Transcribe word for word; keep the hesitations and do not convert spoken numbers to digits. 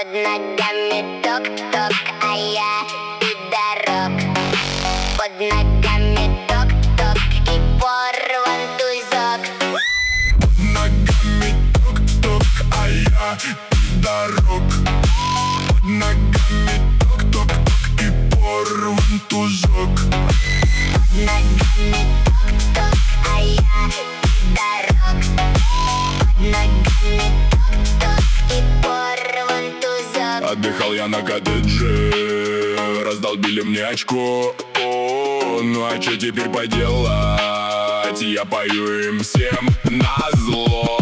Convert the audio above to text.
Под ногами ток-ток, а я пидорок. Под ногами ток-ток и порван тузок. Под ногами ток-ток, а я пидорок. Под ногами ток-ток и порван тузок. Под ногами ток-ток, а я пидорок. Под ногами ток-ток и порван тузок. Отдыхал я на коттедже, раздолбили мне очко. О, ну а что теперь поделать? Я пою им всем назло.